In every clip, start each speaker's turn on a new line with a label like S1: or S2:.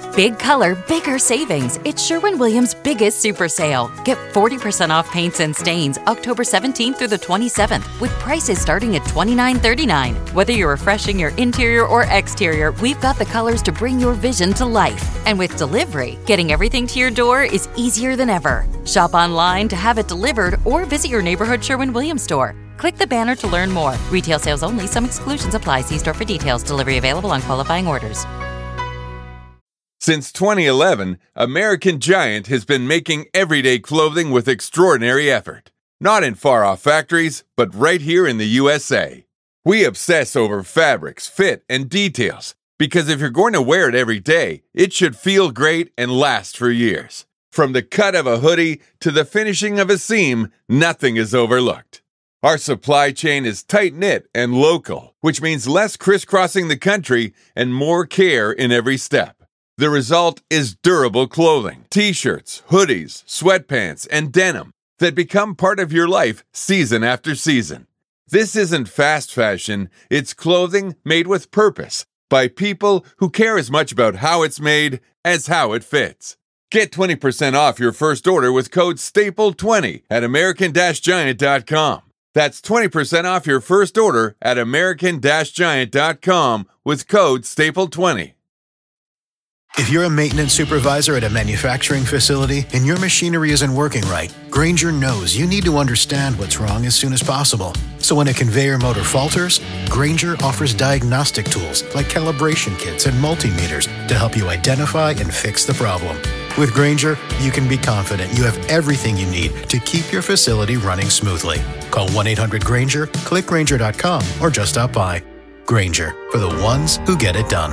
S1: Big color, bigger savings. It's Sherwin-Williams' biggest super sale. Get 40% off paints and stains October 17th through the 27th with prices starting at $29.39. Whether you're refreshing your interior or exterior, we've got the colors to bring your vision to life. And with delivery, getting everything to your door is easier than ever. Shop online to have it delivered or visit your neighborhood Sherwin-Williams store. Click the banner to learn more. Retail sales only. Some exclusions apply. See store for details. Delivery available on qualifying orders.
S2: Since 2011, American Giant has been making everyday clothing with extraordinary effort. Not in far-off factories, but right here in the USA. We obsess over fabrics, fit, and details, because if you're going to wear it every day, it should feel great and last for years. From the cut of a hoodie to the finishing of a seam, nothing is overlooked. Our supply chain is tight-knit and local, which means less crisscrossing the country and more care in every step. The result is durable clothing, t-shirts, hoodies, sweatpants, and denim that become part of your life season after season. This isn't fast fashion, it's clothing made with purpose by people who care as much about how it's made as how it fits. Get 20% off your first order with code STAPLE20 at American-Giant.com. That's 20% off your first order at American-Giant.com with code STAPLE20.
S3: If you're a maintenance supervisor at a manufacturing facility and your machinery isn't working right, Grainger knows you need to understand what's wrong as soon as possible. So when a conveyor motor falters, Grainger offers diagnostic tools like calibration kits and multimeters to help you identify and fix the problem. With Grainger, you can be confident you have everything you need to keep your facility running smoothly. Call 1-800-GRAINGER, click Grainger.com, or just stop by. Grainger, for the ones who get it done.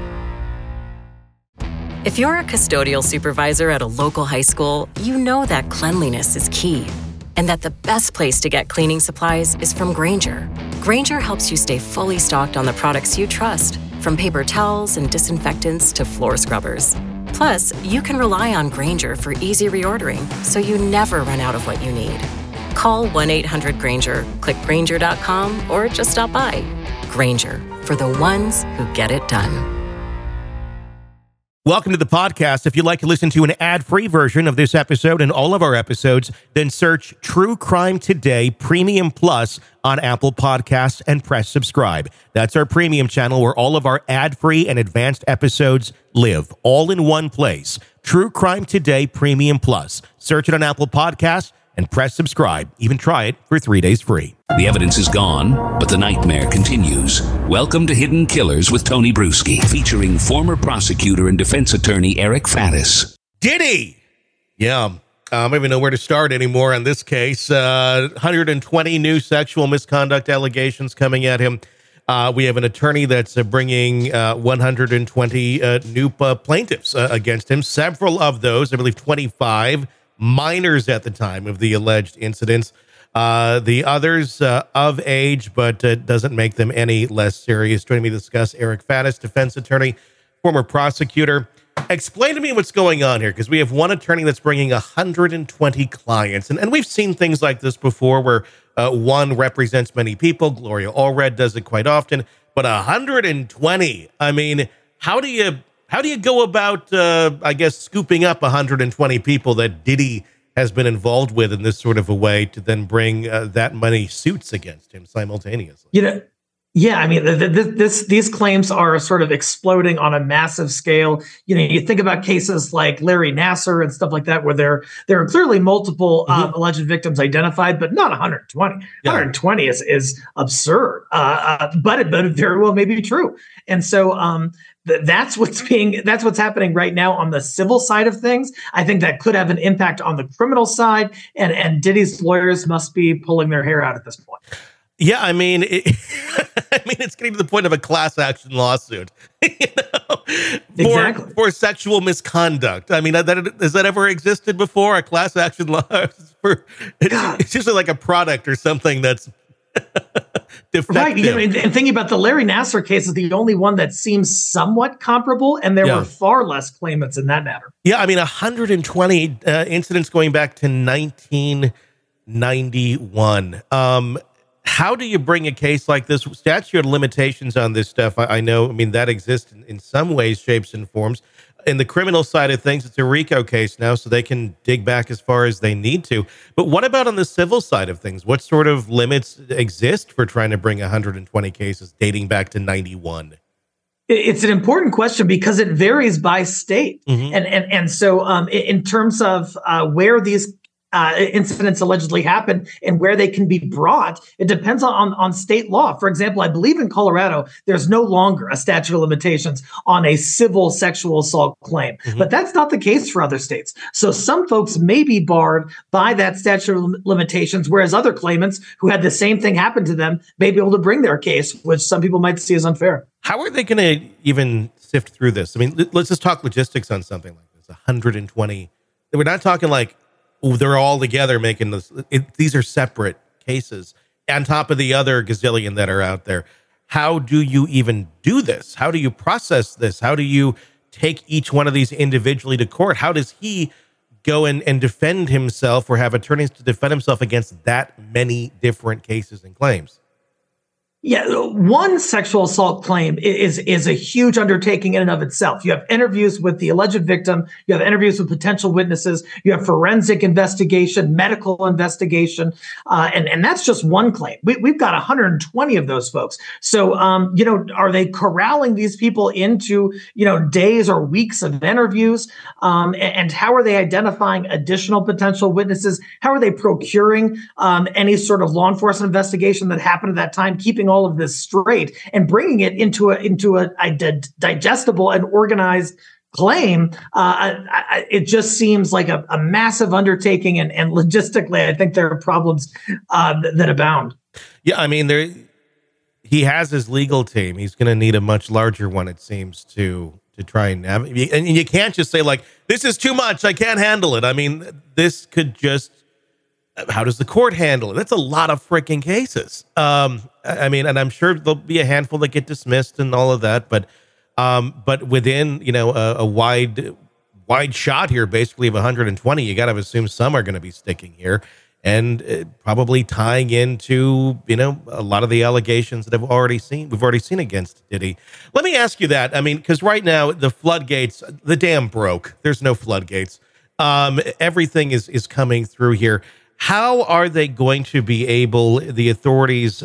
S4: If you're a custodial supervisor at a local high school, you know that cleanliness is key, and that the best place to get cleaning supplies is from Grainger. Grainger helps you stay fully stocked on the products you trust, from paper towels and disinfectants to floor scrubbers. Plus, you can rely on Grainger for easy reordering, so you never run out of what you need. Call 1-800-GRAINGER, click Grainger.com, or just stop by. Grainger, for the ones who get it done.
S5: Welcome to the podcast. If you'd like to listen to an ad-free version of this episode and all of our episodes, then search True Crime Today Premium Plus on Apple Podcasts and press subscribe. That's our premium channel where all of our ad-free and advanced episodes live, all in one place. True Crime Today Premium Plus. Search it on Apple Podcasts and press subscribe. Even try it for 3 days free.
S6: The evidence is gone, but the nightmare continues. Welcome to Hidden Killers with Tony Bruschi, featuring former prosecutor and defense attorney Eric Faddis.
S5: Diddy! Yeah, I don't even know where to start anymore on this case. 120 new sexual misconduct allegations coming at him. We have an attorney that's bringing 120 new plaintiffs against him. Several of those, I believe 25, minors at the time of the alleged incidents. The others of age, but doesn't make them any less serious. Joining me to discuss, Eric Faddis, defense attorney, former prosecutor. Explain to me what's going on here, because we have one attorney that's bringing 120 clients. And we've seen things like this before where one represents many people. Gloria Allred does it quite often. But 120, I mean, how do you go about, I guess, scooping up 120 people that Diddy has been involved with in this sort of a way to then bring that many suits against him simultaneously?
S7: Yeah, I mean, these claims are sort of exploding on a massive scale. You think about cases like Larry Nassar and stuff like that, where there are clearly multiple alleged victims identified, but not 120. Yeah. 120 is absurd, but it very well may be true. And so that's what's happening right now on the civil side of things. I think that could have an impact on the criminal side, and Diddy's lawyers must be pulling their hair out at this point.
S5: Yeah, I mean, it's getting to the point of a class action lawsuit,
S7: exactly,
S5: for sexual misconduct. I mean, has that ever existed before? A class action law it's usually like a product or something that's defective.
S7: Right. And thinking about the Larry Nassar case is the only one that seems somewhat comparable, and there were far less claimants in that matter. Yeah,
S5: I mean, 120 incidents going back to 1991. How do you bring a case like this? Statute of limitations on this stuff, I know, that exists in some ways, shapes, and forms. In the criminal side of things, it's a RICO case now, so they can dig back as far as they need to. But what about on the civil side of things? What sort of limits exist for trying to bring 120 cases dating back to 91?
S7: It's an important question because it varies by state.
S5: Mm-hmm.
S7: And so in terms of where these incidents allegedly happen and where they can be brought, it depends on state law. For example, I believe in Colorado, there's no longer a statute of limitations on a civil sexual assault claim, but that's not the case for other states. So some folks may be barred by that statute of limitations, whereas other claimants who had the same thing happen to them may be able to bring their case, which some people might see as unfair.
S5: How are they going to even sift through this? Let's just talk logistics on something like this. 120. We're not talking like, they're all together making this. These are separate cases on top of the other gazillion that are out there. How do you even do this? How do you process this? How do you take each one of these individually to court? How does he go and defend himself or have attorneys to defend himself against that many different cases and claims?
S7: Yeah, one sexual assault claim is a huge undertaking in and of itself. You have interviews with the alleged victim, you have interviews with potential witnesses, you have forensic investigation, medical investigation, and that's just one claim. We've got 120 of those folks. So, are they corralling these people into, days or weeks of interviews? And how are they identifying additional potential witnesses? How are they procuring any sort of law enforcement investigation that happened at that time, keeping all of this straight and bringing it into a digestible and organized claim? It just seems like a massive undertaking, and logistically, I think there are problems that abound.
S5: Yeah, he has his legal team. He's going to need a much larger one, it seems, to try and navigate. And you can't just say, like, this is too much, I can't handle it. This could just, how does the court handle it? That's a lot of freaking cases. And I'm sure there'll be a handful that get dismissed and all of that, but within, a wide shot here, basically of 120, you got to assume some are going to be sticking here and probably tying into, a lot of the allegations that we've already seen against Diddy. Let me ask you that. Because right now the floodgates, the dam broke. There's no floodgates. Everything is coming through here. How are they going to be able, the authorities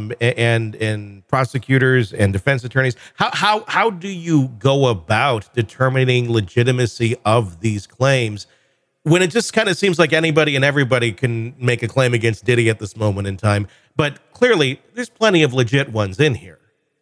S5: and prosecutors and defense attorneys, how do you go about determining legitimacy of these claims when it just kind of seems like anybody and everybody can make a claim against Diddy at this moment in time? But clearly, there's plenty of legit ones in here.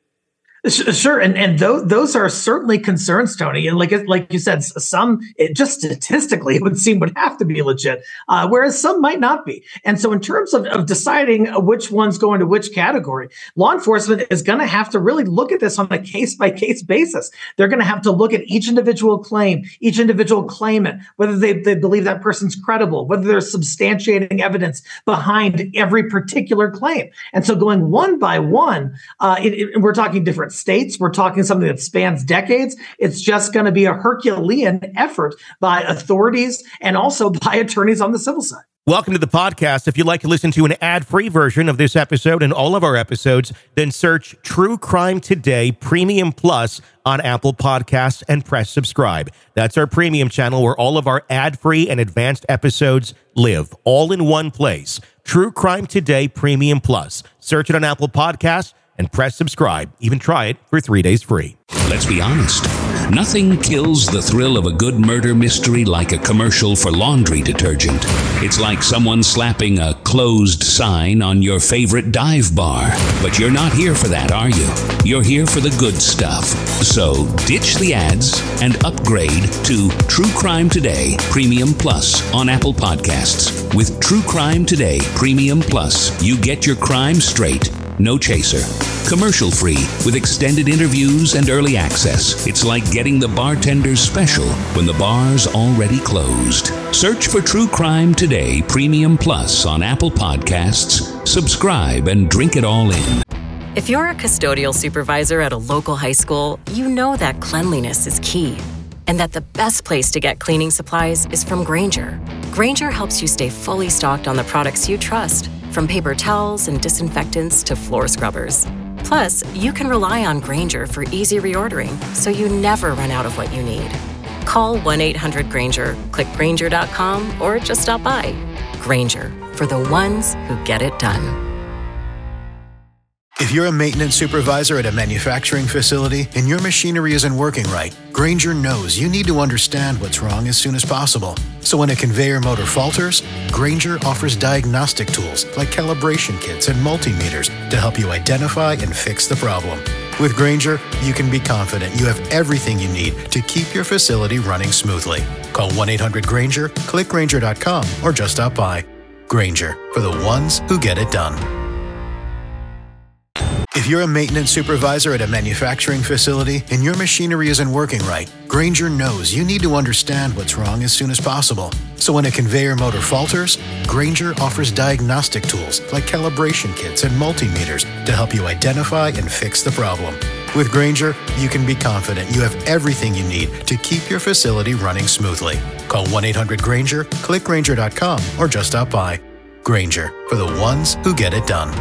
S7: Sure, and those are certainly concerns, Tony. And like you said, some just statistically it would seem would have to be legit, whereas some might not be. And so, in terms of deciding which ones go into which category, law enforcement is going to have to really look at this on a case by case basis. They're going to have to look at each individual claim, each individual claimant, whether they believe that person's credible, whether there's substantiating evidence behind every particular claim. And so, going one by one, we're talking different states. We're talking something that spans decades. It's just going to be a Herculean effort by authorities and also by attorneys on the civil side.
S5: Welcome to the podcast. If you'd like to listen to an ad-free version of this episode and all of our episodes, then search True Crime Today Premium Plus on Apple Podcasts and press subscribe. That's our premium channel where all of our ad-free and advanced episodes live, all in one place. True Crime Today Premium Plus. Search it on Apple Podcasts and press subscribe. Even try it for 3 days free.
S6: Let's be honest. Nothing kills the thrill of a good murder mystery like a commercial for laundry detergent. It's like someone slapping a closed sign on your favorite dive bar. But you're not here for that, are you? You're here for the good stuff. So ditch the ads and upgrade to True Crime Today Premium Plus on Apple Podcasts. With True Crime Today Premium Plus, you get your crime straight. No chaser. Commercial free with extended interviews and early access. It's like getting the bartender's special when the bar's already closed. Search for True Crime Today Premium Plus on Apple Podcasts. Subscribe and drink it all in.
S4: If you're a custodial supervisor at a local high school, you know that cleanliness is key. And that the best place to get cleaning supplies is from Grainger. Grainger helps you stay fully stocked on the products you trust. from paper towels and disinfectants to floor scrubbers. Plus, you can rely on Grainger for easy reordering, so you never run out of what you need. Call 1-800-GRAINGER, click Grainger.com, or just stop by. Grainger, for the ones who get it done.
S3: If you're a maintenance supervisor at a manufacturing facility and your machinery isn't working right, Grainger knows you need to understand what's wrong as soon as possible. So when a conveyor motor falters, Grainger offers diagnostic tools like calibration kits and multimeters to help you identify and fix the problem. With Grainger, you can be confident you have everything you need to keep your facility running smoothly. Call 1-800-GRAINGER, click Grainger.com, or just stop by. Grainger, for the ones who get it done. If you're a maintenance supervisor at a manufacturing facility and your machinery isn't working right, Grainger knows you need to understand what's wrong as soon as possible. So when a conveyor motor falters, Grainger offers diagnostic tools like calibration kits and multimeters to help you identify and fix the problem. With Grainger, you can be confident you have everything you need to keep your facility running smoothly. Call 1-800-GRAINGER, click Grainger.com, or just stop by. Grainger, for the ones who get it done.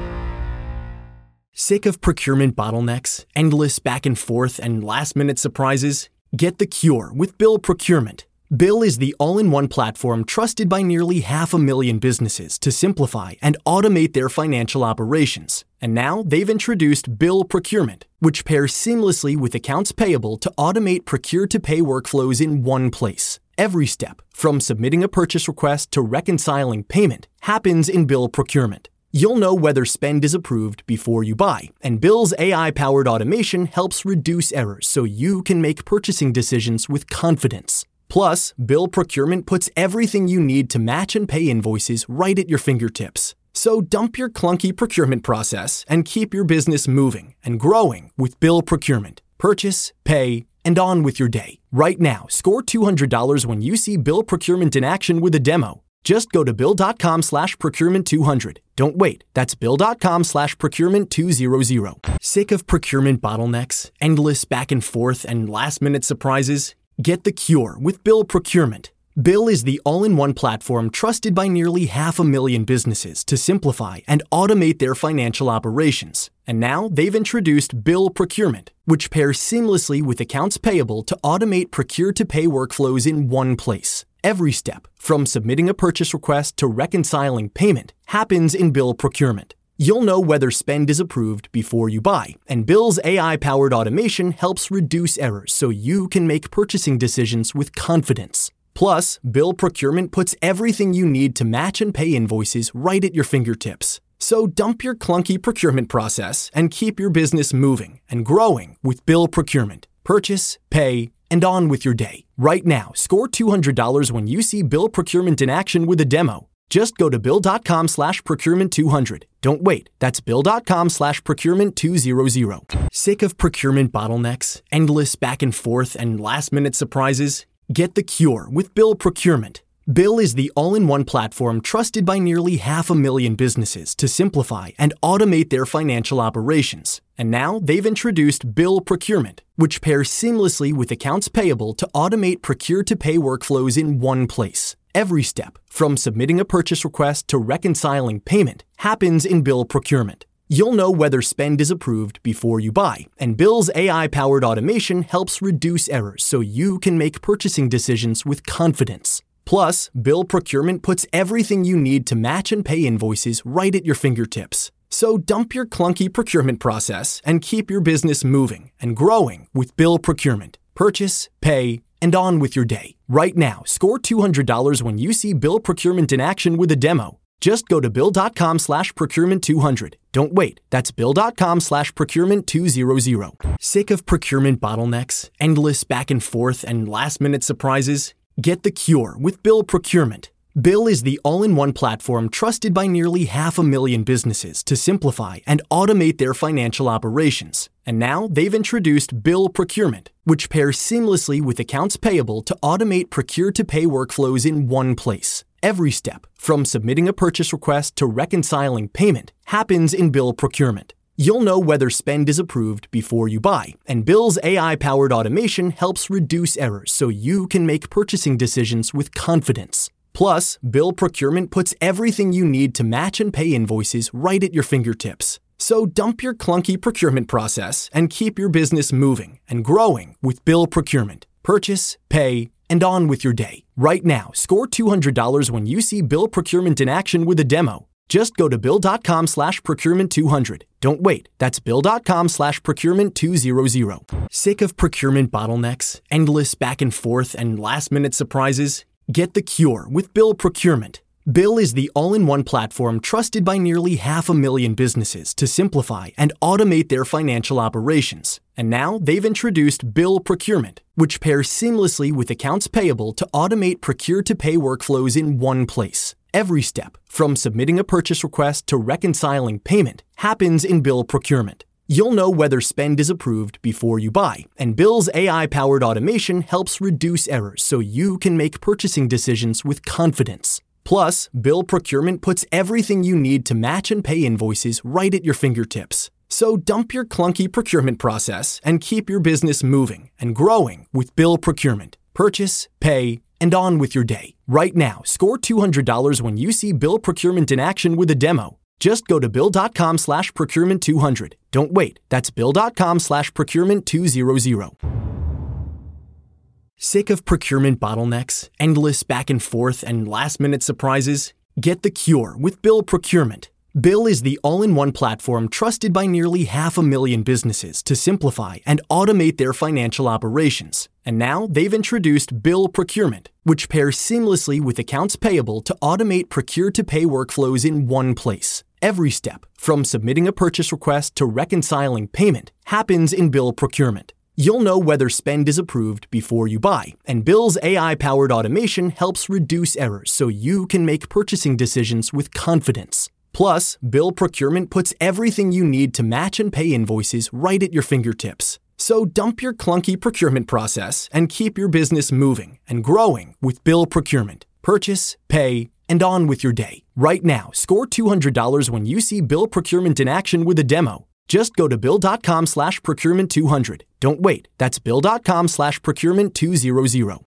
S8: Sick of procurement bottlenecks, endless back and forth, and last-minute surprises? Get the cure with Bill Procurement. Bill is the all-in-one platform trusted by nearly 500,000 businesses to simplify and automate their financial operations. And now they've introduced Bill Procurement, which pairs seamlessly with accounts payable to automate procure-to-pay workflows in one place. Every step, from submitting a purchase request to reconciling payment, happens in Bill Procurement. You'll know whether spend is approved before you buy, and Bill's AI-powered automation helps reduce errors so you can make purchasing decisions with confidence. Plus, Bill Procurement puts everything you need to match and pay invoices right at your fingertips. So dump your clunky procurement process and keep your business moving and growing with Bill Procurement. Purchase, pay, and on with your day. Right now, score $200 when you see Bill Procurement in action with a demo. Just go to bill.com/procurement200. Don't wait. That's bill.com/procurement200. Sick of procurement bottlenecks, endless back and forth, and last-minute surprises? Get the cure with Bill Procurement. Bill is the all-in-one platform trusted by nearly 500,000 businesses to simplify and automate their financial operations. And now they've introduced Bill Procurement, which pairs seamlessly with accounts payable to automate procure-to-pay workflows in one place. Every step, from submitting a purchase request to reconciling payment, happens in Bill Procurement. You'll know whether spend is approved before you buy, and Bill's AI-powered automation helps reduce errors so you can make purchasing decisions with confidence. Plus, Bill Procurement puts everything you need to match and pay invoices right at your fingertips. So dump your clunky procurement process and keep your business moving and growing with Bill Procurement. Purchase, pay, and on with your day. Right now, score $200 when you see Bill Procurement in action with a demo. Just go to bill.com/procurement200. Don't wait. That's bill.com/procurement200. Sick of procurement bottlenecks, endless back and forth, and last-minute surprises? Get the cure with Bill Procurement. Bill is the all-in-one platform trusted by nearly 500,000 businesses to simplify and automate their financial operations. And now they've introduced Bill Procurement, which pairs seamlessly with accounts payable to automate procure-to-pay workflows in one place. Every step, from submitting a purchase request to reconciling payment, happens in Bill Procurement. You'll know whether spend is approved before you buy, and Bill's AI-powered automation helps reduce errors so you can make purchasing decisions with confidence. Plus, Bill Procurement puts everything you need to match and pay invoices right at your fingertips. So dump your clunky procurement process and keep your business moving and growing with Bill Procurement. Purchase, pay, and on with your day. Right now, score $200 when you see Bill Procurement in action with a demo. Just go to bill.com/procurement200. Don't wait. That's bill.com/procurement200. Sick of procurement bottlenecks, endless back and forth, and last-minute surprises? Get the cure with Bill Procurement. Bill is the all-in-one platform trusted by nearly 500,000 businesses to simplify and automate their financial operations. And now they've introduced Bill Procurement, which pairs seamlessly with accounts payable to automate procure-to-pay workflows in one place. Every step, from submitting a purchase request to reconciling payment, happens in Bill Procurement. You'll know whether spend is approved before you buy, and Bill's AI-powered automation helps reduce errors so you can make purchasing decisions with confidence. Plus, Bill Procurement puts everything you need to match and pay invoices right at your fingertips. So dump your clunky procurement process and keep your business moving and growing with Bill Procurement. Purchase, pay, and on with your day. Right now, score $200 when you see Bill Procurement in action with a demo. Just go to bill.com/procurement200. Don't wait. That's bill.com/procurement200. Sick of procurement bottlenecks, endless back and forth, and last-minute surprises? Get the cure with Bill Procurement. Bill is the all-in-one platform trusted by nearly 500,000 businesses to simplify and automate their financial operations. And now they've introduced Bill Procurement, which pairs seamlessly with accounts payable to automate procure-to-pay workflows in one place. Every step, from submitting a purchase request to reconciling payment, happens in Bill Procurement. You'll know whether spend is approved before you buy, and Bill's AI-powered automation helps reduce errors so you can make purchasing decisions with confidence. Plus, Bill Procurement puts everything you need to match and pay invoices right at your fingertips. So dump your clunky procurement process and keep your business moving and growing with Bill Procurement. Purchase, pay, and on with your day. Right now, score $200 when you see Bill Procurement in action with a demo. Just go to bill.com/procurement200. Don't wait. That's bill.com/procurement200. Sick of procurement bottlenecks, endless back and forth, and last-minute surprises? Get the cure with Bill Procurement. Bill is the all-in-one platform trusted by nearly 500,000 businesses to simplify and automate their financial operations. And now they've introduced Bill Procurement, which pairs seamlessly with accounts payable to automate procure-to-pay workflows in one place. Every step, from submitting a purchase request to reconciling payment, happens in Bill Procurement. You'll know whether spend is approved before you buy, and Bill's AI-powered automation helps reduce errors so you can make purchasing decisions with confidence. Plus, Bill Procurement puts everything you need to match and pay invoices right at your fingertips. So dump your clunky procurement process and keep your business moving and growing with Bill Procurement. Purchase, pay, and on with your day. Right now, score $200 when you see Bill Procurement in action with a demo. Just go to bill.com/procurement200. Don't wait. That's bill.com/procurement200.